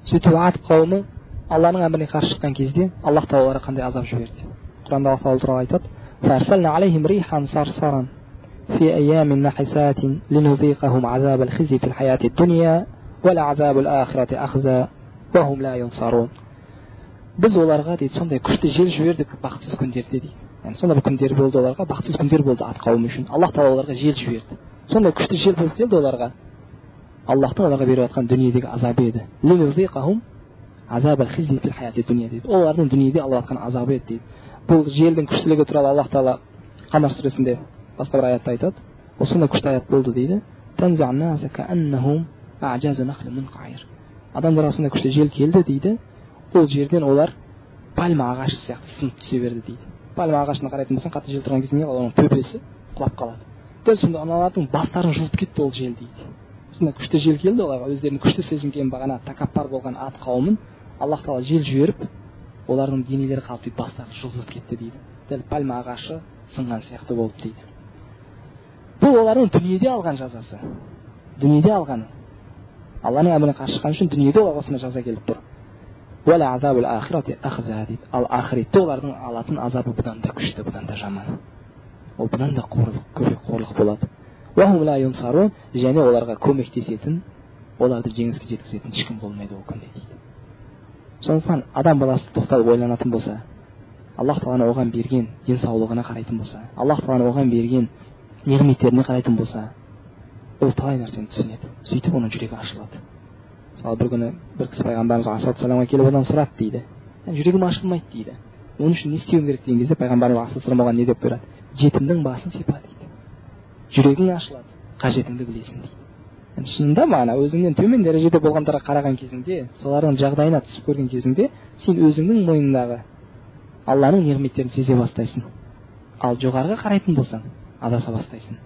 сөйтіп ат қауымы Алланың әміріне қарсы шыққан кезде Аллах тағала оларға қандай азап жіберді. Құранда Аллах тағала туралы айтады: فَأَرْسَلْنَا عَلَيْهِمْ رِيحًا صَرْصَرًا في أيام نحسات لنذيقهم عذاب الخزي في الحياة الدنيا ولعذاب الآخرة أخزى وهم لا ينصرون. Біз оларға дейді сондай күшті жел жібердік бақытсыз күндерде дейді. Яғни сондай бір күндер болды оларға, бақытсыз күндер болды ат қауымы үшін. Аллах тағала оларға жел жіберді. Сондай күшті жел болды оларға. Аллахтың оларға беріп жатқан дүниедегі азабы еді. لنذيقهم عذاب الخزي في الحياة الدنيا дейді. Олардың дүниеде алып жатқан азабы еді дейді. Бұл желдің күштілігі туралы Аллах тағала Қамар сүресінде басқа бір аятта айтады. Ол сондай күшті аят болды дейді. Адамдарға сондай күшті жел келді дейді. Ол жерден олар пальма ағашы сияқты сынып түсе берді дейді. Пальма ағашына қарайтын болсаң, қатты жел тұрған кезде оның төбесі құлап қалады. Дәл сонда аналардың бастарын жұлып кетті ол жел дейді. Сондай күшті жел келді оларға, өздерінің күшті сезінген бағана тәкаппар болған ат қауымын Аллах тағала жел жіберіп, олардың денелері қалып бастары жұлынып кетті дейді. Дәл пальма ағашы сынған сияқты болды дейді. Бұл олардың дүниеде алған жазасы. Дүниеде алғаны. Алланың әміріне қарсы шыққан үшін дүниеде оларға осындай жаза келіп тұр. Ал ақиретте олардың алатын азабы бұдан да күшті, бұдан да жаман. Ол бұдан да көбірек қорлық болады. Және оларға көмектесетін, оларды жеңіске жеткізетін ешкім болмайды ол күнде дейді. Сондықтан адам баласы тоқталып ойланатын болса, Аллах тағала оған берген денсаулығына қарайтын болса, Аллах тағала оған берген неғметтеріне қарайтын болса, ол талай нәрсені түсінеді. Сөйтіп оның жүрегі ашылады. Мысалы бір күні бір кісі пайғамбарымыз алейхиссаламға келіп одан сұрады дейді. Жүрегім ашылмайды дейді. Оның үшін не істеуім керек деген кезде пайғамбарымыз алейхиссалам оған не деп береді? Жетімнің басын сипа дейді. Жүрегің ашылады, қажетіңді білесің дейді. Шынында мағына өзіңнен төмен дәрежеде болғандарға қараған кезіңде, солардың жағдайына түсіп көрген кезіңде, сен өзіңнің мойныңдағы Алланың неғметтерін сезе бастайсың. Ал жоғарыға қарайтын болсаң, адаса бастайсың.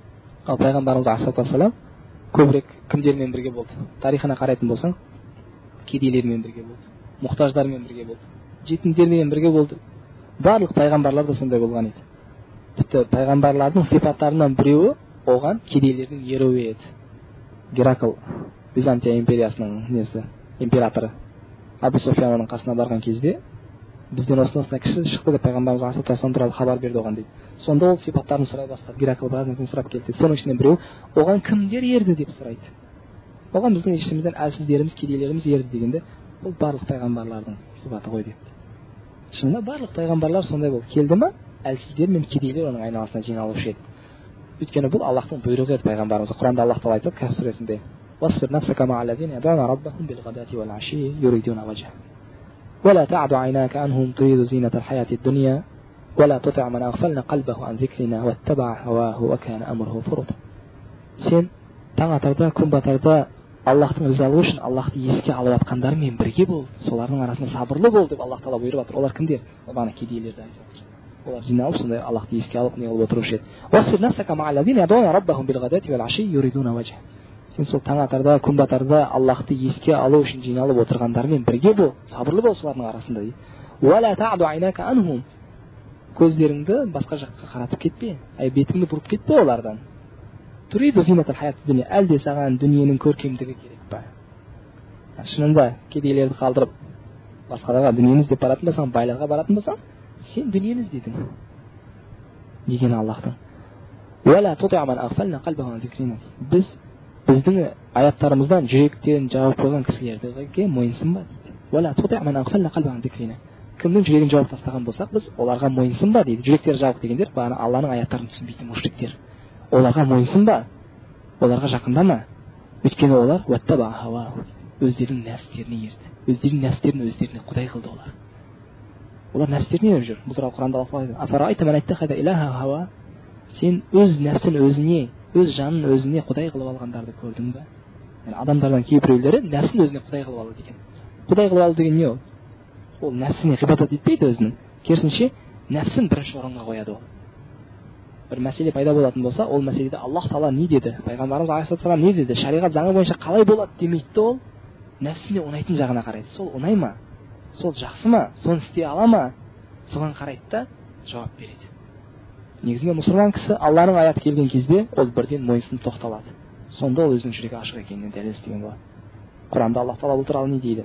Ал пайғамбарымыз алейхиссалам көбірек кімдермен бірге болды? Тарихына қарайтын болсаң, кедейлермен бірге болды, мұқтаждармен бірге болды, жетімдермен бірге болды. Барлық пайғамбарлар да сондай болған еді. Тіпті пайғамбарлардың сипаттарынан біреуі оған кедейлердің еруі еді. Геракл, Византия империясының императоры Абу Суфияның қасына барған кезде бізден осындай кісі шықты деп пайғамбарымыз алейхиссалам туралы хабар берді оған дейді. Сонда ол сипаттарын сұрай бастады. Геракл біраз нәрсені сұрап келді. Соның ішінен біреу оған кімдер ерді деп сұрайды. Оған біздің ішімізден әлсіздеріміз, кедейлеріміз ерді дегенде, бұл барлық пайғамбарлардың сипаты ғой деп. Шынында барлық пайғамбарлар сондай болды. Келді ме, әлсіздер мен кедейлер оның айналасына жиналушы еді. Өйткені бұл Аллахтың бұйрығы еді пайғамбарымыз. Құранда Аллах тағала айтады Каһф сүресінде: "Васбир нафсака ма'аллазина yad'una rabbahum bilghadati wal 'ashiyyi yuriduna wajha ولا تعد عيناك عنهم تريد زينة الحياة الدنيا ولا تطع من أغفلنا قلبه عن ذكرنا واتبع هواه وكان أمره فرطا." Сен таң атарда, күн батарда Аллахтың ризалығы үшін Аллахты еске алып жатқандармен бірге бол, солардың арасында сабырлы бол деп Аллах тағала бұйырып жатыр. Олар кімдер? Бағана кедейлерді айтып жатыр. Олар жиналып сондай Аллахты еске алып не қылып отырушы еді. "Васбир нафсака ма'аллазина yad'una rabbahum bilghadati wal 'ashiyyi yuriduna wajha." Сен сол таң атарда, күн батарда Аллахты еске алу үшін жиналып отырғандармен бірге бол, сабырлы бол солардың арасында дейді. "Вала ta'du 'aynaka anhum." Көздеріңді басқа жаққа қаратып кетпе, бетіңді бұрып кетпе олардан. "Туриду зинатал хаят дуния." Әлде саған дүниенің көркемдігі керек па? Шынында кедейлерді қалдырып басқаларға дүниені іздеп баратын болсаң, байларға баратын болсаң, сен дүниені іздедің деген Аллахтың. "Вала тути'а ман агфална қалбаху ан зикрина." Біздің аяттарымыздан жүректерін жауып қойған кісілерге мойынсынба дейді. "Вала тути'а ман агфална қалбаху ан зикрина." Кімнің жүрегін жауып тастаған болсақ, біз оларға мойынсынба дейді. Жүректері жауып дегендер бағана Алланың аяттарын түсінбейтін мушриктер. Оларға мойынсынба, оларға жақындама. Өйткені олар уаттаба хава, өздерінің нәпстеріне ерді. Өздерінің нәпстерін өздеріне құдай қылды олар. Олар нәпстеріне еріп жүр. Бұл туралы Құранда Аллах айтады: "Афарайта ман иттахада илаха хава." Сен өз нәпсін өзіне, өз жанын өзіне құдай қылып алғандарды көрдің бе? Яғни адамдардан кейбіреулері нәпсін өзіне құдай қылып алды деген. Құдай қылып алды деген не ол? Ол нәпсіне ғибадат етпейді өзінің. Керісінше нәпсін бірінші орынға қояды ол. Бір мәселе пайда болатын болса, ол мәселеде Аллах тағала не деді, пайғамбарымыз алейхиссалам не деді, шариғат заңы бойынша қалай болады демейді, ол нәпсіне ұнайтын жағына қарайды. Сол ұнай ма? Сол жақсы ма? Соны істей ала ма? Соған қарайды да жауап береді. Негізінде мұсылман кісі Алланың аяты келген кезде ол бірден мойынсынып тоқталады. Сонда ол өзінің жүрегі ашық екеніне дәлел іздеген болады. Құранда Аллах Тағала бұл туралы не дейді?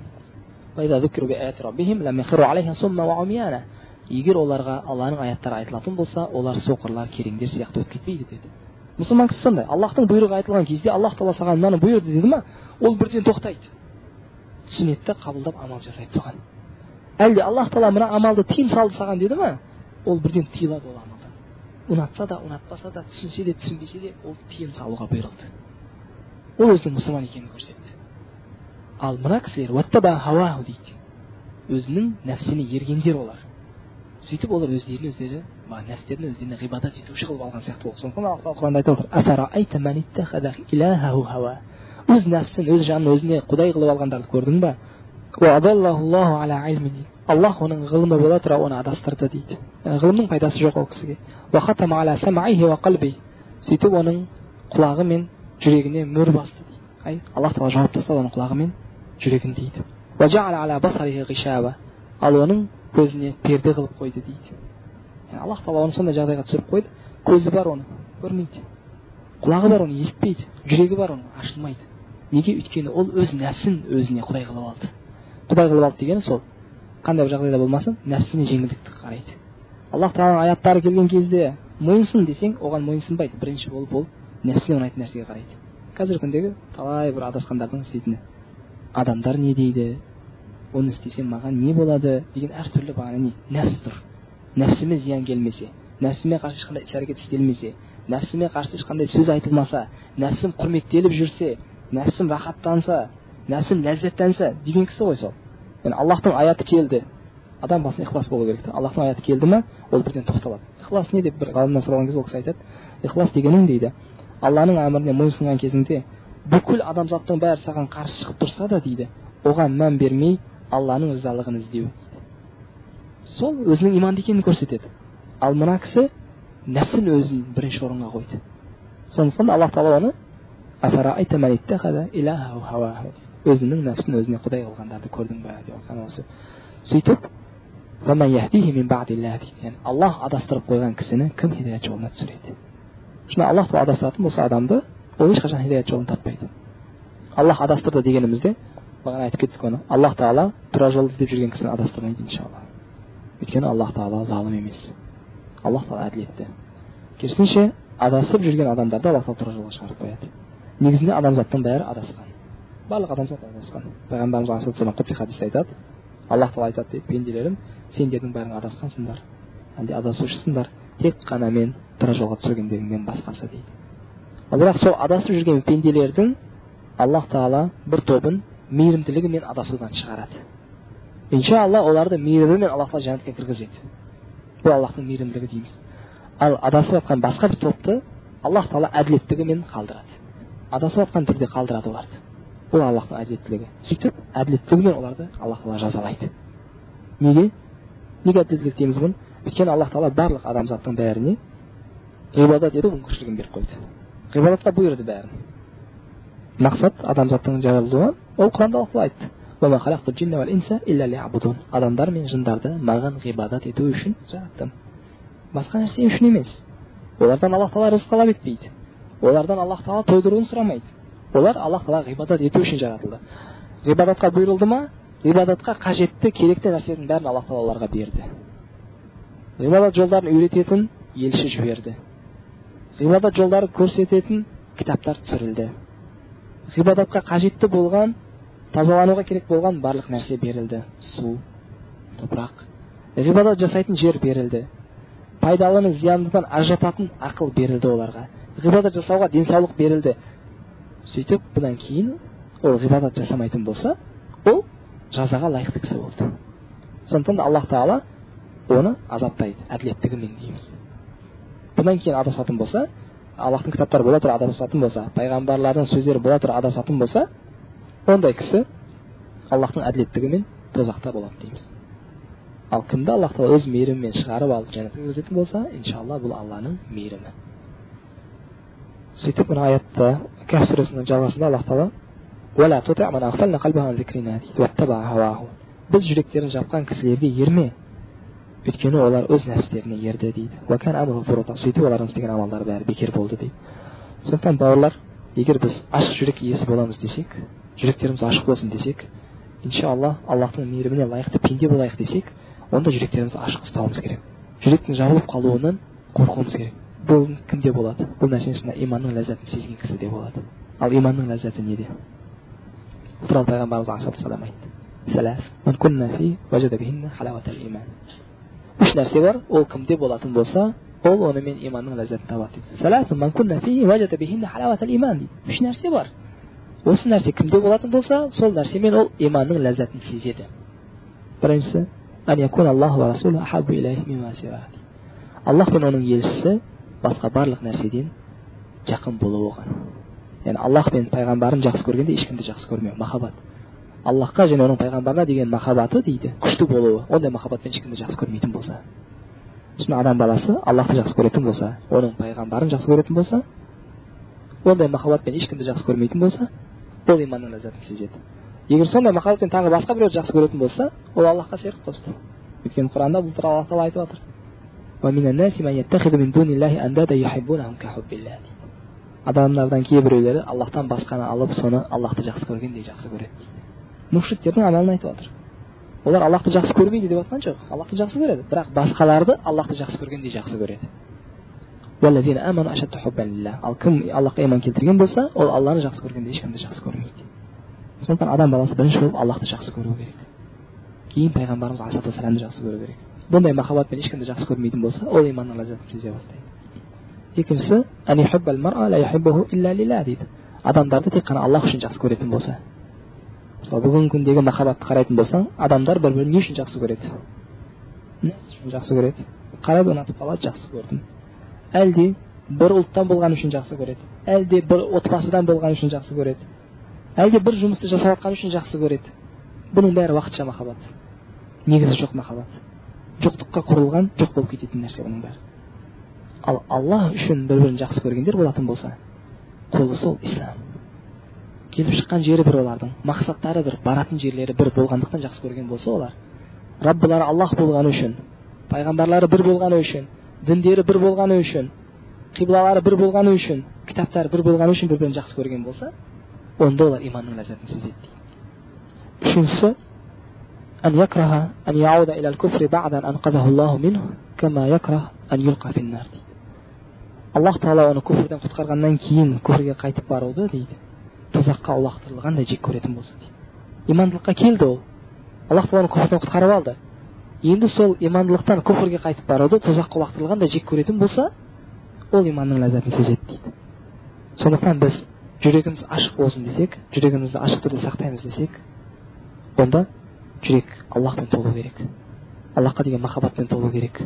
Егер оларға Алланың аяттары айтылатын болса, олар соқырлар, кереңдер сияқты өтіп кетпейді деді. Мұсылман кісі сондай. Аллахтың бұйрығы айтылған кезде Аллах Тағала саған мынаны бұйырды деді ма, ол бірден тоқтайды. Түсінеді, қабылдап амал жасайды соған. Әлде Аллах Тағала мына амалды тыйым салды саған деді ма, ол бірден тыйылады ол амалдан. Ұнатса да, ұнатпаса да, түсінсе де, түсінбесе де, ол тыйым салуға бұйырылды. Ол өзінің мұсылман екенін көрсетті. Ал мына кісілер уаттаба хауаху дейді. Өзінің нәпсіне ергендер олар. Сөйтіп олар өздері нәпстеріне ғибадат етуші қылып алған сияқты болды. Сондықтан Аллах Тағала Құранда айтып отыр: «Афарайта ман иттахаза илахаху хава». Өз нәпсін, өз жанын өзіне құдай қылып алғандарды көрдің ба? Ва адаллаху Аллаху аля илми. Аллах оның ғылымы бола тұра оны адастырды дейді. Ғылымның пайдасы жоқ ол кісіге. Ва хатама аля самайхи ва қалби. Сөйтіп оның құлағы мен жүрегіне мөр басты дейді. Аллах Тағала жауап тастады оның құлағы мен жүрегін дейді. Ва жа'ала аля басарихи ғишаба. Ал оның көзіне перде қылып қойды дейді. Аллах Тағала оны сондай жағдайға түсіріп қойды. Көзі бар, оны көрмейді. Құлағы бар, оны естпейді. Жүрегі бар, оны ашылмайды. Неге? Өйткені ол өз нәпсін өзіне құдай қылып алды. Құдай қылып алды дегені сол. Қандай бір жағдайда болмасын, нәпсіне жеңілдікті қарайды. Аллах Тағаланың аяттары келген кезде мойынсын десең, оған мойынсынбайды. Бірінші болып ол нәпсіне ұнайтын нәрсеге қарайды. Қазіргі күндегі талай бір адасқандардың істейтіні: адамдар не дейді, оны істесем маған не болады деген әртүрлі бағана нәпс тұр. Нәпсіме зиян келмесе, нәпсіме қарсы ешқандай іс-әрекет істелмесе, нәпсіме қарсы ешқандай сөз айтылмаса, нәпсім құрметтеліп жүрсе, нәпсім рахаттанса, нәпсім ләззаттанса деген кісі ғой сол. Аллахтың аяты келді, адам басына ихлас болу керек. Аллахтың аяты келді ма, ол бірден тоқталады. Ихлас не деп бір ғалымнан сұраған кезде ол кісі айтады: ихлас дегенің дейді, Алланың әміріне мойынсынған кезіңде бүкіл адамзаттың бәрі саған қарсы шығып тұрса да дейді, оған мән бермей Алланың ризалығын іздеу. Сол өзінің иманды екенін көрсетеді. Ал мына кісі нәпсін өзін бірінші орынға қойды. Сондықтан Аллах Тағала оны афарайта ман иттахаза илахаху хаваху, өзінің нәпсін өзіне құдай қылғандарды көрдің бе деп айтқан осы. Сөйтіп ваман яхдихи мин баъдиллах, яғни Аллах адастырып қойған кісіні кім хидаят жолына түсіреді? Шына Аллах Тағала адастыратын болса адамды, ол ешқашан хидаят жолын таппайды. Аллах адастырды дегенімізде бағана айтып кеттік оны. Аллах Тағала тура жолды іздеп жүрген кісіні адастырмайды иншалла. Өйткені Аллах Тағала залым емес. Аллах Тағала әділетті. Керісінше адасып жүрген адамдарды Аллах Тағала тура жолға шығарып қояды. Негізінде адамзаттың бәрі адасқан. Барлық адамзат адасқан. Пайғамбарымыз алейхиссалам құдси хадисте айтады: Аллах Тағала айтады дейді: пенделерім, сендердің бәрің адасқансыңдар, әлде адасушысыңдар, тек қана мен тура жолға түсіргендеріңнен басқасы дейді. Бірақ сол адасып жүрген пенделердің Аллах Тағала бір тобын мейірімділігімен адасудан шығарады. Иншалла оларды мейірімімен Аллах Тағала жәннатқа кіргізеді. Бұл Аллахтың мейірімділігі дейміз. Ал адасып жатқан басқа бір топты Аллах Тағала әділеттігімен қалдырады. Адасып жатқан түрде қалдырады оларды. Бұл Аллахтың әділеттілігі. Сөйтіп әділеттігімен оларды Аллах Тағала жазалайды. Неге? Неге әділеттілік дейміз бұны? Өйткені Аллах Тағала барлық адамзаттың бәріне ғибадат ету мүмкіншілігін беріп қойды. Ғибадатқа бұйырды бәрін. Мақсат адамзаттың жаралуы, ол Құранда Аллах Тағала айтты: وَمَا خَلَقْتُ الْجِنَّ وَالْإِنسَ إِلَّا لِيَعْبُدُونِ. Адамдар мен жындарды маған ғибадат ету үшін жараттым. Басқа нәрсе үшін емес. Олардан Аллах Тағала рызық талап етпейді. Олардан Аллах Тағала тойдыруын сұрамайды. Олар Аллах Тағала ғибадат ету үшін жаратылды. Ғибадатқа бұйырылды ма, ғибадатқа қажетті, керекті нәрсенің бәрін Аллах Тағала оларға берді. Ғибадат жолдарын үйрететін елші жіберді. Ғибадат жолдарын көрсететін кітаптар түсірілді. Ғибадатқа қажетті болған, тазалануға керек болған барлық нәрсе берілді. Су, топырақ. Ғибадат жасайтын жер берілді. Пайдалыны зияндыдан ажырататын ақыл берілді оларға. Ғибадат жасауға денсаулық берілді. Сөйтіп бұдан кейін ол ғибадат жасамайтын болса, ол жазаға лайықты кісі болды. Сондықтан да Аллах Тағала оны азаптайды, әділеттігімен дейміз. Бұдан кейін адасатын болса, Аллахтың кітаптары бола тұра адасатын болса, пайғамбарлардың сөздері бола тұра адасатын болса, ондай кісі Аллахтың әділеттігімен тозақта болады дейміз. Ал кімді Аллах Тағала өз мейірімімен шығарып алып жәннатқа кіргізетін болса, иншалла бұл Алланың мейірімі. Сөйтіп мына аятта Кәһф сүресінің жалғасында Аллах Тағала: "Уәлә тутиъ ман агфална қалбаху ан зикринаа" дейді. "Уаттаба хаваху". Біз жүректерін жапқан кісілерге ерме, өйткені олар өз нәпстеріне ерді дейді. "Ва кан амруху фурута", сөйтіп олардың істеген амалдары бәрі бекер болды дейді. Сондықтан бауырлар, егер біз ашық жүрек иесі боламыз десек, жүректеріміз ашық болсын десек, иншалла Аллахтың мейіріміне лайықты пенде болайық десек, онда жүректерімізді ашық ұстауымыз керек. Жүректің жабылып қалуынан қорқуымыз керек. Бұл кімде болады? Бұл нәрсенің ішінде иманның ләззатын сезген кісіде болады. Ал иманның ләззаты неде? Туралы пайғамбарымыз алейхиссалам айтты. Үш нәрсе бар, ол кімде болатын болса, ол онымен иманның ләззатын табады дейді. Үш нәрсе бар. Осы нәрсе кімде болатын болса, сол нәрсемен ол иманның ләззатын сезеді. Біріншісі, Аллах пен оның елшісі басқа барлық нәрседен жақын болу оған. Яғни Аллах пен пайғамбарын жақсы көргенде ешкімді жақсы көрмеу, махаббат. Аллахқа және оның пайғамбарына деген махаббаты дейді, күшті болуы. Ондай махаббатпен ешкімді жақсы көрмейтін болса, шын адам баласы Аллахты жақсы көретін болса, оның пайғамбарын жақсы көретін болса, ондай махаббатпен ешкімді жақсы көрмейтін болса, ол иманның ләззатын сезеді. Егер сондай махаббатпен тағы басқа біреуді жақсы көретін болса, ол Аллахқа ширк қосты. Өйткені Құранда бұл туралы Аллах тағала айтып отыр. Адамдардан кейбіреулері Аллахтан басқаны алып, соны Аллахты жақсы көргендей жақсы көреді. Мушриктердің амалын айтып отыр. Олар Аллахты жақсы көрмейді деп отқан жоқ. Аллахты жақсы көреді, бірақ басқаларды Аллахты жақсы көргендей жақсы көреді. Ал кім Аллахқа иман келтірген болса, ол Алланы жақсы көргенде ешкімді жақсы көрмейді. Сондықтан адам баласы бірінші болып Аллахты жақсы көру керек. Кейін пайғамбарымыз алейхиссаламды жақсы көру керек. Бұндай махаббатпен ешкімді жақсы көрмейтін болса, ол иманның ләззатын сезе бастайды. Екіншісі, дейді. Адамдарды тек қана Аллах үшін жақсы көретін болса. Мысалы, бүгінгі күндегі махаббатты қарайтын болсаң, адамдар бір-бірін не үшін жақсы көреді? Не үшін жақсы көреді? Қарайды, ұнатып қалады, жақсы көрдім. Әлде бір ұлттан болған үшін жақсы көреді, әлде бір отбасыдан болған үшін жақсы көреді, әлде бір жұмысты жасап жатқан үшін жақсы көреді. Бұның бәрі уақытша махаббат. Негізі жоқ махаббат. Жоқтыққа құрылған, жоқ болып кететін нәрсе бұның бәрі. Ал Аллах үшін бір-бірін жақсы көргендер болатын болса, қолы сол ислам. Келіп шыққан жері бір олардың, мақсаттары бір, баратын жерлері бір болғандықтан жақсы көрген болса олар, Раббылары Аллах болғаны үшін, пайғамбарлары бір болғаны үшін, діндері бір болғаны үшін, қиблалары бір болғаны үшін, кітаптары бір болғаны үшін бір-бірін жақсы көрген болса, онда олар иманның ләззатын сезеді дейді. Үшіншісі, Аллах Тағала оны күфрден құтқарғаннан кейін күфрге қайтып баруды дейді, тұзаққа улақтырылғандай жек көретін болса дейді. Имандылыққа келді ол. Аллах Тағала оны күфрден құтқарып алды. Енді сол имандылықтан күфрге қайтып баруды тұзаққа улақтырылғандай жек көретін болса, ол иманның ләззатын сезеді дейді. Сондықтан біз жүрегіміз ашық болсын десек, жүрегімізді ашық түрде сақтаймыз десек, онда жүрек Аллахпен толу керек. Аллахқа деген махаббатпен толу керек.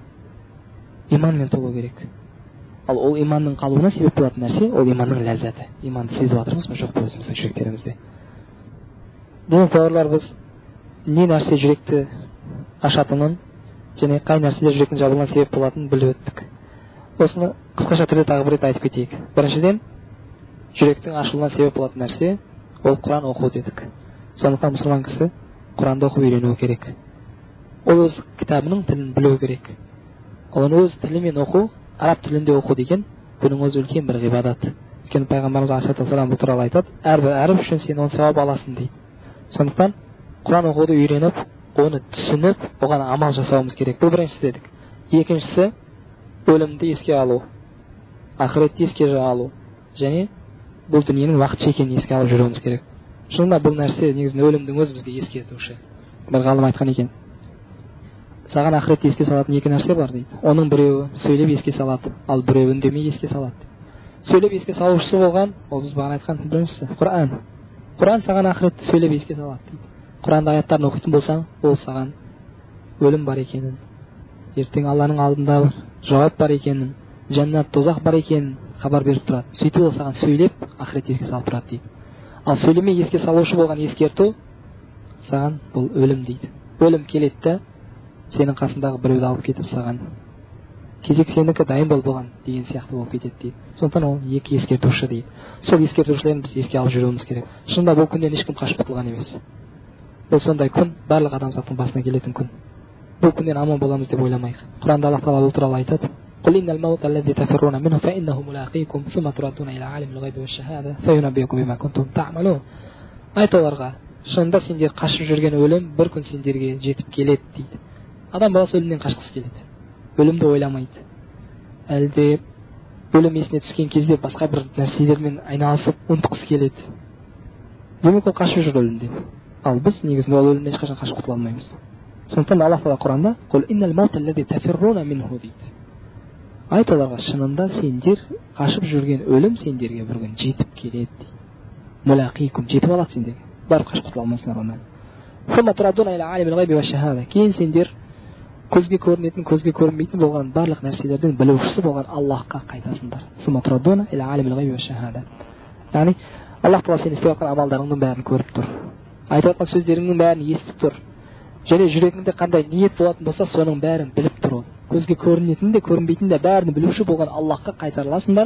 Иманмен толу керек. Ал ол иманның қалуына себеп болатын нәрсе, ол иманның ләззаты. Иманды сезіп жатырмыз ба, жоқ па өзіміздің жүректерімізде? Демек, бауырлар, біз не нәрсе жүректі ашатынын және қай нәрселер жүректің жабылуына себеп болатынын біліп өттік. Осыны қысқаша түрде тағы бір рет айтып кетейік. Біріншіден, жүректің ашылуына себеп болатын нәрсе ол Құран оқу дедік. Сондықтан мұсылман кісі Құранды оқып үйренуі керек. Ол өз кітабының тілін білуі керек. Оны өз тілімен оқу, араб тілінде оқу деген бұның өзі үлкен бір ғибадат. Өйткені пайғамбарымыз алейхиссалам бұл туралы айтады, әрбір әріп үшін сен оны сауап аласың дейді. Сондықтан Құран оқуды үйреніп, оны түсініп, оған амал жасауымыз керек. Бұл біріншісі дедік. Екіншісі, өлімді еске алу, ақыретті еске алу және бұл дүниенің уақытша екенін еске алып жүруіміз керек. Шынында бұл нәрсе негізінде өлімдің өзі бізге ескертуші. Бір ғалым айтқан екен, саған ақыретті еске салатын екі нәрсе бар дейді. Оның біреуі сөйлеп еске салады, ал біреуі үндемей еске салады. Сөйлеп еске салушысы болған, ол біз бағана айтқан біріншісі Құран. Құран саған ақыретті сөйлеп еске салады дейді. Құранда аяттарын оқитын болсаң, ол саған өлім бар екенін, ертең Алланың алдында бір жауап бар екенін, жәннат, тозақ бар екенін хабар беріп тұрады. Сөйтіп ол саған сөйлеп ақыретті еске салып тұрады дейді. Ал сөйлемей еске салушы болған ескерту саған бұл өлім дейді. Өлім келеді де сенің қасындағы біреуді алып кетіп саған кезек сенікі дайын болған деген сияқты болып кетеді дейді. Сондықтан ол екі ескертуші дейді. Сол ескертушілерін біз еске алып жүруіміз керек. Шынында бұл күннен ешкім қашып құтылған емес. Бұл сондай күн, барлық адамзаттың басына келетін күн. Бұл күннен аман боламыз деп ойламайық. Құранда Аллах Тағала бұл туралы айтады. قل إن الموت الذي تفرون منه فإنه ملاقيكم ثم تردون إلى عالم الغيب والشهادة فينبئكم بما كنتم تعملون. Айт оларға, шынында сендер қашып жүрген өлім бір күн сендерге жетіп келеді дейді. Адам баласы өлімнен қашқысы келеді, өлімді ойламайды. Әлде өлім есіне түскен кезде басқа бір нәрселермен айналысып ұмытқысы келеді. Демек ол қашып жүр өлімден. Ал біз негізінде ол өлімнен ешқашан қашып құтыла алмаймыз. Сондықтан Аллах Тағала Құранда «Құл иннал маута аллази тафирруна минху» дейді. Айт оларға, шынында сендер қашып жүрген өлім сендерге бір күн жетіп келеді дейді. Мулақикум, жетіп алады сендерге. Барып қашып құтыла алмайсыңдар онан. Сумма турадуна иля алимил ғайби ва шахада. Кейін сендер көзге көрінетін, көзге көрінбейтін болған барлық нәрселердің білушісі болған Аллахқа қайтасыңдар. Сумма турадуна иля алимил ғайби ва шахада. Яғни Аллах Тағала сен істеп жатқан амалдарыңның бәрін көріп тұр. Айтып жатқан сөздеріңнің бәрін естіп тұр. Және жүрегіңде қандай ниет болатын болса, соның бәрін біліп тұр ол. Көзге көрінетін де, көрінбейтін де бәрін білуші болған Аллахқа қайтарыласыңдар.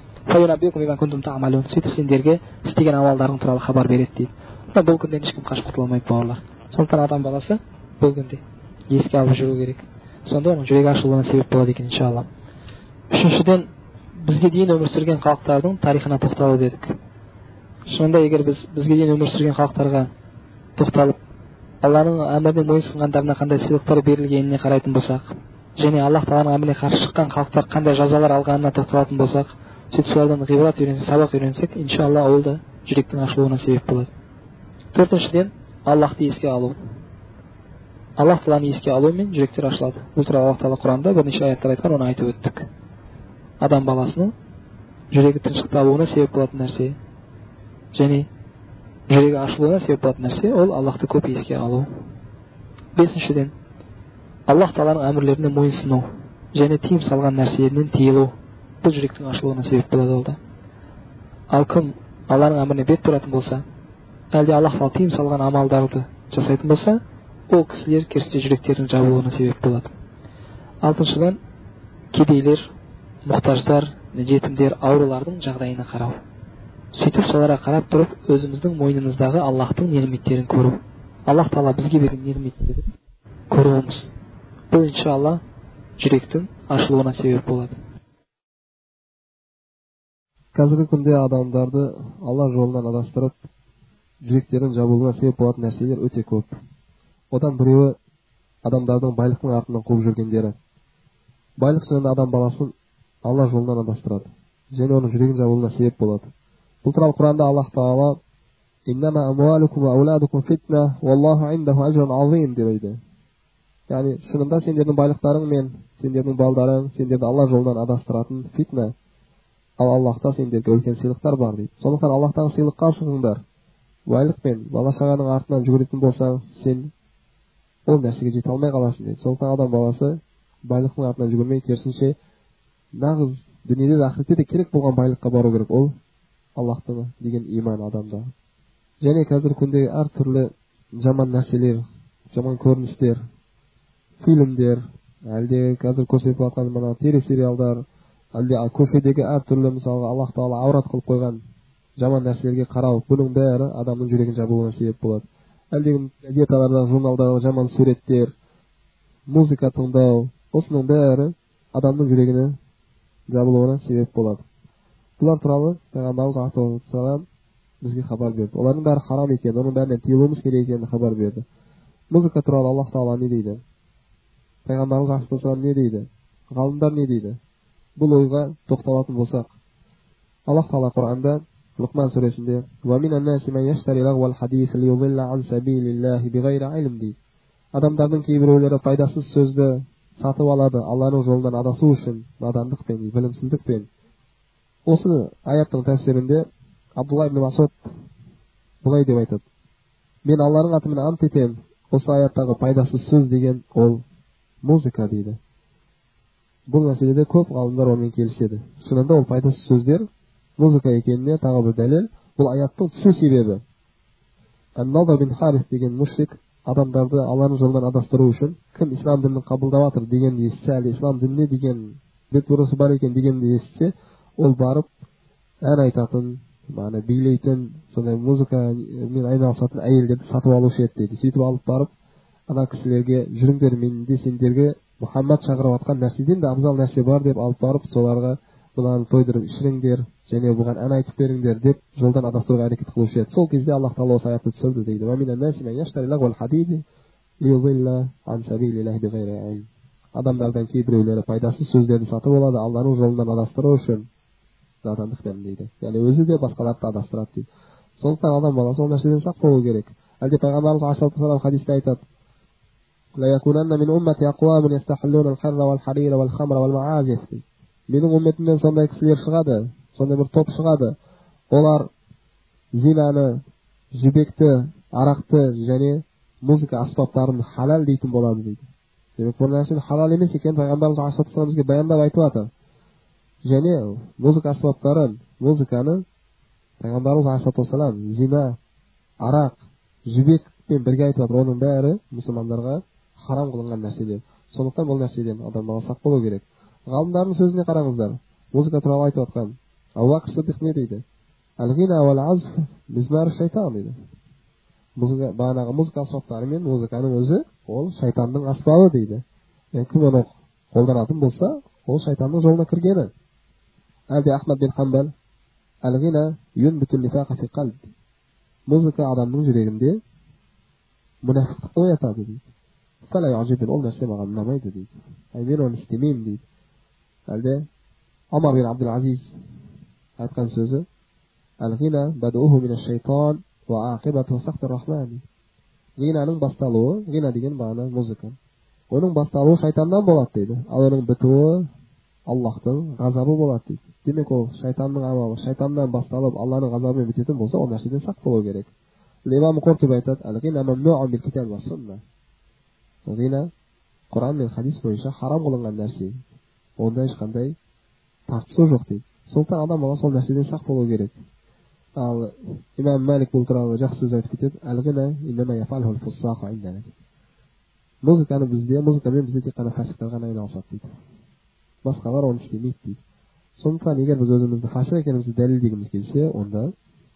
Сөйтіп сендерге істеген амалдарың туралы хабар береді дейді. Бұл күнден ешкім қашып құтыла алмайды бауырлар. Сондықтан адам баласы бұл күнде еске алып жүру керек. Сонда оның жүрегі ашылуына себеп болады екен, иншалла. Үшіншіден, бізге дейін өмір сүрген халықтардың тарихына тоқталу дедік. Шынында егер бізге дейін өмір сүрген халықтарға тоқталып, Алланың әміріне мойынсұнғандарына қандай сыйлықтар берілгеніне қарайтын болсақ, және Аллах Тағаланың әміріне қарсы шыққан халықтар қандай жазалар алғанына тоқталатын болсақ, сөйтіп солардан ғибрат үйренсек, сабақ үйренсек, иншалла ол да жүректің ашылуына себеп болады. Төртіншіден, Аллахты еске алу. Аллах Тағаланы еске алумен жүректер ашылады. Бұл туралы Аллах Тағала Құранда бірнеше аяттар айтқан, оны айтып өттік. Адам баласының жүрегі тыныштық табуына себеп болатын нәрсе, және жүрегі ашылуына себеп болатын нәрсе ол Аллахты көп еске алу. Бесіншіден, Аллах Тағаланың әмірлеріне мойынсыну және тыйым салған нәрселерінен тыйылу. Бұл жүректің ашылуына себеп болады ол да. Ал кім Алланың әміріне бет бұратын болса, әлде Аллах Тағала тыйым салған амалдарды жасайтын болса, ол кісілер керісінше жүректердің жабылуына себеп болады. Алтыншыдан, кедейлер, мұқтаждар, жетімдер, аурулардың жағдайына қарау. Сөйтіп соларға қарап тұрып, өзіміздің мойнымыздағы Аллахтың неғметтерін көру. Аллах Тағала бізге берген неғметтерін көруіміз. Бұл иншалла жүректің ашылуына себеп болады. Қазіргі күнде адамдарды Алла жолынан адастырып, жүректердің жабылуына себеп болатын нәрселер өте көп. Одан біреуі адамдардың байлықтың артынан қуып жүргендері. Байлық жөнінде адам баласын Алла жолынан адастырады, және оның жүрегінің жабылуына себеп болады. Бұл туралы Құранда Аллах Тағала «Иннама амуалукум ва ауладукум фитна, валлаху индаху ажрун азим» деп айтады. Яғни шынында сендердің байлықтарың мен сендердің балдарың сендерді Алла жолынан адастыратын фитна, ал Аллахта сендерге үлкен сыйлықтар бар дейді. Сондықтан Аллахтан сыйлыққа асығыңдар. Байлық пен бала шағаның артынан жүгіретін болсаң, сен ол нәрсеге жете алмай қаласың дейді. Сондықтан адам баласы байлықтың артынан жүгірмей, керісінше нағыз дүниеде де ақыретте де керек болған байлыққа бару керек. Ол Аллахтың деген иман адамда. Және қазіргі күнде әртүрлі жаман нәрселер, жаман көріністер, фильмдер, әлде қазір көрсетіп жатқан мына телесериалдар, әлде көшедегі әртүрлі мысалға Аллах Тағала аурат қылып қойған жаман нәрселерге қарау, бұның бәрі адамның жүрегін жабуына себеп болады. Әлде газеталарда, журналдарда жаман суреттер, музыка тыңдау, осының бәрі адамның жүрегіне жабылуына себеп болады. Бұлар туралы Пайғамбарымыз ағалейхиссалам бізге хабар берді. Олардың бәрі харам екен, оның бәрінен тыйылуымыз керек екенін хабар берді. Музыка туралы Аллах Тағала не дейді? Пайғамбарымыз ағалейхиссалам не дейді? Ғалымдар не дейді? Бұл ойға тоқталатын болсақ, Аллах Тағала Құранда Лұқман сүресінде وَمِنَ النَّاسِ مَنْ يَشْتَرِي لَغْوَ الْحَدِيثِ لِيُضِلَّ عَنْ سَبِيلِ اللَّهِ بِغَيْرِ عِلْمٍ дейді. Адамдардың кейбіреулері пайдасыз сөзді сатып алады Алланың жолынан адасу үшін, надандықпен, білімсіздікпен. Осы аяттың тәфсирінде Абдулла ибн Масуд бұлай деп айтады: мен Алланың атымен ант етем, осы аяттағы пайдасыз сөз деген ол музыка дейді. Бұл мәселеде көп ғалымдар онымен келіседі. Шынында ол пайдасыз сөздер музыка екеніне тағы бір дәлел бұл аяттың түсу себебі. Ан-Надар бин Харис деген мушрик адамдарды Алланың жолынан адастыру үшін, кім ислам дінін қабылдап жатыр дегенді естісе, әлде ислам дініне деген бетбұрысы бар екен дегенді естісе, ол барып ән айтатын, билейтін, сондай музыкамен айналысатын әйелдерді сатып алушы еді дейді. Сөйтіп алып барып, ана кісілерге жүріңдер, мен де сендерге Мұхаммад шақырып жатқан нәрседен де абзал нәрсе бар деп алып барып, соларға мынаны тойдырып ішіріңдер, және бұған ән айтып беріңдер деп жолдан адастыруға әрекет қылушы еді. Сол кезде Аллах Тағала осы аятты түсірді дейді. Адамдардан кейбіреулері пайдасыз сөздерді сатып алады, Алланың жолынан адастыру үшін надандықпен дейді. Яғни өзі де басқаларды адастырады дейді. Сондықтан адам баласы ол нәрседен сақ болу керек. Әлде пайғамбарымыз алейхи салам хадисте айтады: менің үмметімнен сондай кісілер шығады, сондай бір топ шығады. Олар зинаны, жібекті, арақты және музыка аспаптарын халал дейтін болады дейді. Демек бұл нәрсенің халал емес екенін пайғамбарымыз алейхи салам бізге баяндап айтып жатыр. Және музыка аспаптарын, музыканы пайғамбарымыз алейхи салам зина, арақ, жібекпен бірге айтып жатыр. Оның бәрі мұсылмандарға харам қылынған нәрселер. Сондықтан бұл нәрседен адам баласы сақ болу керек. Ғалымдардың сөзіне қараңыздар. Музыка туралы айтып жатқан Абу Бакр Сиддиқ не дейді? Әл-ғина уәл-азф мизмар шайтан дейді. Бағанағы музыка аспаптары мен музыканың өзі ол шайтанның аспабы дейді. Кім оны қолданатын болса, ол шайтанның жолына кіргені. Әлде Ахмад бин Хамбал әл-ғина юнбитул нифақа фи қалб. Музыка адамның жүрегінде мұнафиқтықты оятады дейді. Фала юъжибни, ол нәрсе маған ұнамайды дейді. Мен оны істемеймін дейді. Әлде Омар бин Абдул Азиз айтқан сөзі: әл-ғина бадууху мина шайтан ва ақибатуху сахтур рахмани. Ғинаның басталуы, ғина деген бағана музыка, оның басталуы шайтаннан болады дейді, ал оның бітуі Аллахтың ғазабы болады дейді. Демек ол шайтанның амалы, шайтаннан басталып Алланың ғазабымен бітетін болса, ол нәрседен сақ болу керек. Имам Қуртуби айтады: әл-ғина мамнуъун бил китаб ва сунна. Ғина Құран мен хадис бойынша харам қылынған нәрсе. Онда ешқандай тартысу жоқ дейді. Сондықтан адам баласы сол нәрседен сақ болу керек. Ал имам Малик бұл туралы жақсы сөз айтып кетеді: әл-ғина иннама яфалху ал-фуссақу индана. Музыкамен бізде тек қана фасиқтар ғана айналысады дейді. Басқалар оны істемейді дейді. Сондықтан егер біз өзімізді фасиқ екенімізді дәлелдегіміз келсе, онда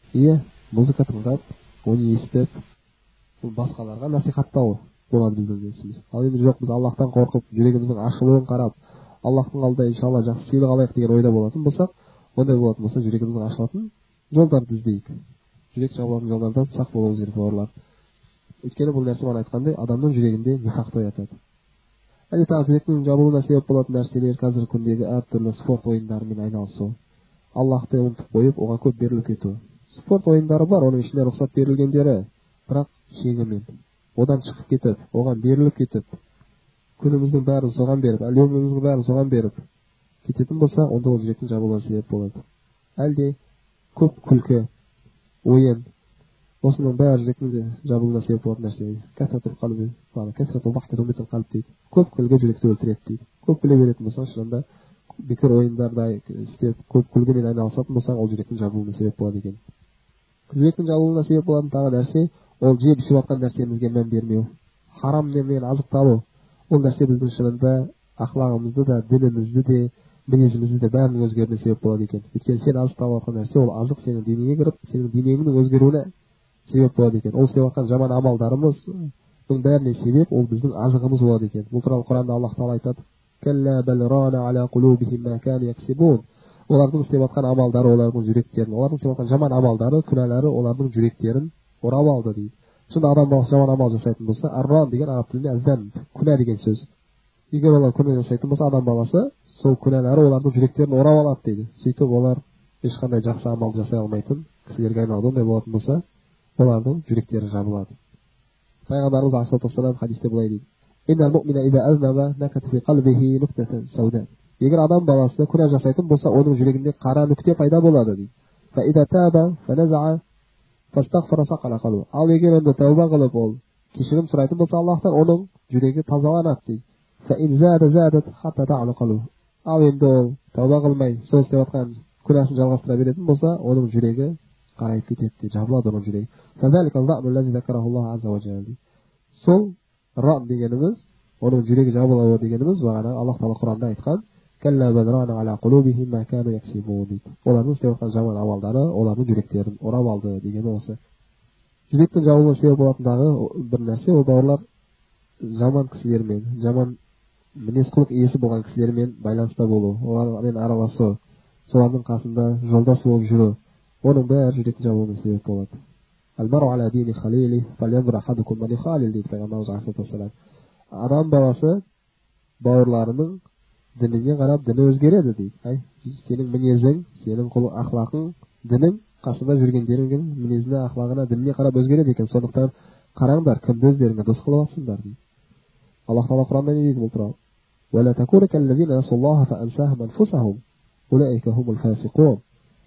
музыка тыңдап, оны естіп, бұл басқаларға насихаттау болады біздің несіміз. Ал енді жоқ, біз Аллахтан қорқып, жүрегіміздің ашылуын қарап, Аллахтың алдында иншалла жақсы сыйлық алайық деген ойда болатын болсақ, ондай болатын болса, жүрегіміздің ашылатын жолдарды іздейік. Жүрек жабылатын жолдардан сақ болуымыз керек бауырлар. Өйткені бұл нәрсе маған айтқандай, адамның жүрегінде нифақты оятады. Әлде тағы жүректің жабылуына себеп болатын нәрселер қазіргі күндегі әртүрлі спорт ойындарымен айналысу, Аллахты ұмытып қойып, оған көп беріліп кету. Спорт ойындары бар, оның ішінде рұқсат берілгендері, бірақ шегімен одан шығып кетіп, оған беріліп кетіп, күніміздің бәрін соған беріп, әлеміміздің бәрін соған беріп кететін болса, онда ол жүректің жабылуына себеп болады. Әлде көп күлкі, ойын, осының бәрі жүректің жабылуына себеп болатын нәрсе. Кәсратул қалби, кәсратул бахти тумитул қалб дейді. Көп күлкі жүректі өлтіреді дейді. Көп күле беретін болсаң, шынында бекер ойындарда істеп, көп күлкімен айналысатын болсаң, ол жүректің жабылуына себеп болады екен. Жүректің жабылуына себеп болатын тағы нәрсе, ол жеп ішіп жатқан нәрсемізге мән бермеу, харам немен азықталу. Ол нәрсе біздің шынында ақлағымызды да, дінімізді де, мінезімізді де бәрінің өзгеруіне себеп болады екен. Өйткені сен азықталып жатқан нәрсе, ол азық сенің денеңе кіріп, сенің денеңнің өзгеруіне себеп болады екен. Ол істеп жатқан жаман амалдарымыздың бәріне себеп ол біздің азығымыз болады екен. Бұл туралы Құранда Аллах Тағала айтады: «Калла бал рана аля қулубихим ма кану яксибун». Олардың істеп жатқан амалдары олардың жүректерін, олардың істеп жатқан жаман амалдары, күнәлары олардың жүректерін орап алды дейді. Шында адам баласы жаман амал жасайтын болса, арран деген араб тілінде әззәм, күнә деген сөз. Егер олар күнә жасайтын болса, адам баласы сол күнәлары олардың жүректерін орап алады дейді. Сөйтіп олар ешқандай жақсы амал жасай алмайтын кісілерге айналды. Ондай болатын болса, олардың жүректері жабылады. Пайғамбарымыз алейхи салам хадисте былай дейді: «Иннал муъмина иза азнава наката фи қалбихи нуктатан сауда». Егер адам баласы күнә жасайтын болса, оның жүрегінде қара нүкте пайда болады дейді. Фа иза таба фаназа фастагфара сақала қалу. Ал егер онда тәуба қылып ол кешірім сұрайтын болса Аллахтан, оның жүрегі тазаланады дейді. Фа ин зада задат хатта ta'ala қалу. Ал енді ол тәуба қылмай сол істеп жатқан күнәсін жалғастыра беретін болса, оның жүрегі қарайып кетеді дейді, жабылады оның жүрегі. Фазалика зә'ну лази закараху Аллах азза ва джалла. Сол ран дегеніміз, оның жүрегі жабылуы дегеніміз, бағана Аллах Тағала Құранда айтқан: «Калла бал рана аля қулубихим ма кану яксибун» дейді. Олардың істеп жатқан жаман амалдары олардың жүректерін орап алды дегені осы. Жүректің жабылуына себеп болатындағы бір нәрсе, ол бауырлар, жаман кісілермен, жаман мінез құлық иесі болған кісілермен байланыста болу, олармен араласу, солардың қасында жолдас болып жүру, оның бәрі жүректің жабылуына себеп болады. Al-maru ala dini khalili falyanzur ahadukum man yukhalil дейді Пайғамбарымыз алейхи вассалам. Адам баласы бауырларының дініне қарап діні өзгереді дейді. Сенің мінезің, сенің ақлақың, дінің қасында жүргендеріңнің мінезіне, ақлағына, дініне қарап өзгереді екен. Сондықтан қараңдар, кімді өздеріңе дос қылып жатсыңдар дейді. Аллах Тағала Құранда не дейді бұл туралы? وَلَا تَكُونُوا كَالَّذِينَ نَسُوا اللَّهَ فَأَنسَاهُمْ أَنفُسَهُمْ أُولَئِكَ هُمُ الْفَاسِقُونَ.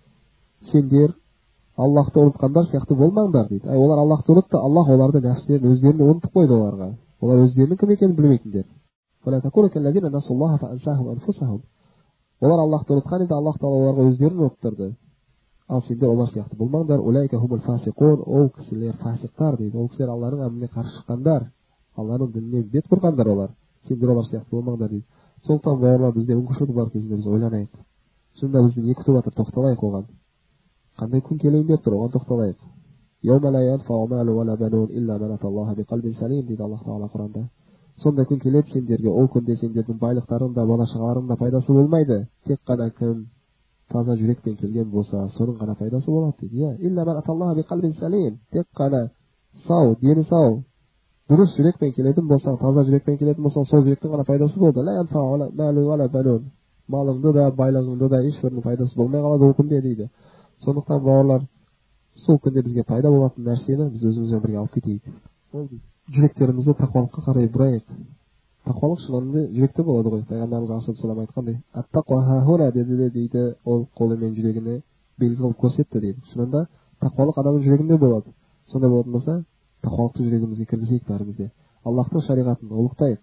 Сендер Аллахты ұмытқандар сияқты болмаңдар дейді. Олар Аллахты ұмытты, Аллах оларды нәпсілерін өздеріне ұмытып қойды оларға. Олар өздерінің кім екенін білмейтіндер. وَلَا تَكُونُوا كَالَّذِينَ نَسُوا اللَّهَ فَأَنسَاهُمْ أَنفُسَهُم. Олар Аллахты ұмытқан еді, Аллах Тағала оларға өздерін ұмыттырды. Ал сендер олар сияқты болмаңдар. أُولَئِكَ هُمُ الْفَاسِقُونَ. Ол кісілер фасиқтар дейді. Ол кісілер Алланың әміріне қарсы шыққандар, Алланың дінінен бет бұрғандар олар. Сендер олар сияқты болмаңдар дейді. Сондықтан бауырлар, бізде мүмкіншілік бар кезінде біз ойланайық. Шынында бізді не күтіп жатыр, тоқталайық оған. Қандай күн келейін деп тұр, оған тоқталайық. يَوْمَ لَا يَنْفَعُ مَالٌ وَلَا بَنُونَ إِلَّا مَنْ أَتَى اللَّهَ بِقَلْبٍ سَلِيمٍ дейді Аллах Тағала Құранда. Сондай күн келеді сендерге, ол күнде сендердің байлықтарың да, бала-шағаларың да пайдасы болмайды. Тек қана кім таза жүрекпен келген болса, соның ғана пайдасы болады дейді. إِلَّا مَنْ أَتَى اللَّهَ بِقَلْبٍ سَلِيمٍ. Тек қана сау, дені сау, дұрыс жүрекпен келетін болсаң, таза жүрекпен келетін болсаң, сол жүректің ғана пайдасы болды. لَا يَنْفَعُ مَالٌ وَلَا بَنُونَ. Малыңды да, байлығыңды да ешбірінің пайдасы болмай қалады ол күнде дейді. Сондықтан бауырлар, сол күнде бізге пайда болатын нәрсені біз өзімізбен бірге алып кетейік. Жүректерімізді тақуалыққа қарай бұрайық. Тақуалық шынында жүректе болады ғой. Пайғамбарымыз алейхиссалам айтқандай, ат-тақуа ха-хуна деді дейді, ол қолымен жүрегіне белгі қылып көрсетті дейді. Шынында тақуалық адамның жүрегінде болады. Сондай болатын болса, тақуалықты жүрегімізге кіргізейік бәрімізде. Аллахтың шариғатын ұлықтайық.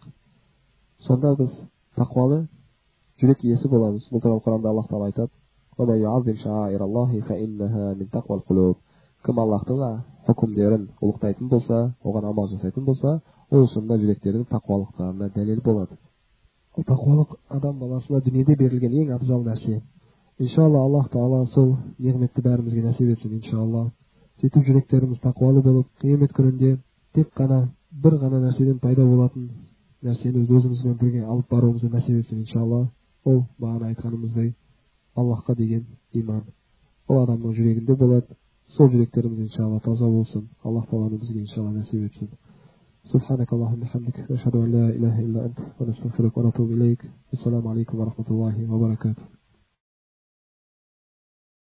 Сонда біз тақуалы жүрек иесі боламыз. Бұл туралы Құранда Аллах Тағала айтады: وَمَنْ يُعَظِّمْ شَعَائِرَ اللَّهِ فَإِنَّهَا مِنْ تَقْوَى الْقُلُوبِ. Кім Аллахтың хүкімдерін ұлықтайтын болса, оған амал жасайтын болса, ол шынында жүректердің тақуалықтарына дәлел болады. Тақуалық адам баласына дүниеде берілген ең абзал нәрсе. Иншалла Аллах Тағала сол неғметті бәрімізге нәсіп етсін, иншалла. Сөйтіп жүректеріміз тақуалы болып, қиямет күнінде тек қана бір ғана нәрседен пайда болатын нәрсені өзімізбен бірге алып баруымызды нәсіп етсін, иншалла. Ол бағана айтқанымыздай Аллахқа деген иман. Ол адамның жүрегінде болады. Сол жүректеріміз иншалла таза болсын. Аллах Тағала бізге иншалла нәсіп етсін. سبحانك اللهم وبحمدك نشهد أن لا إله إلا أنت ونستغفرك ونتوب إليك. السلام عليكم ورحمة الله وبركاته.